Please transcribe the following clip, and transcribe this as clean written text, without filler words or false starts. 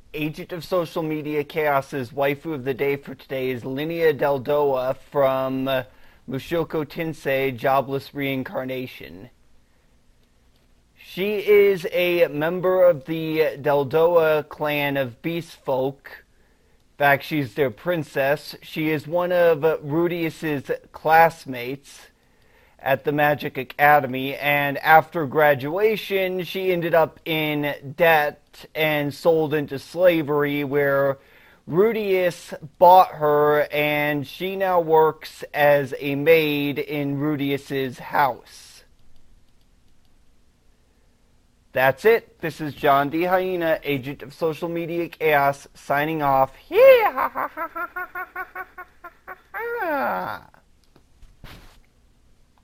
Agent of Social Media Chaos's waifu of the day for today is Linnea Deldoa from Mushoku Tensei Jobless Reincarnation. She is a member of the Deldoa clan of beast folk. In fact, she's their princess. She is one of Rudius's classmates at the Magic Academy, and after graduation, she ended up in debt and sold into slavery, where Rudius bought her, and she now works as a maid in Rudius's house. That's it. This is John D. Hyena, Agent of Social Media Chaos, signing off. Yeah.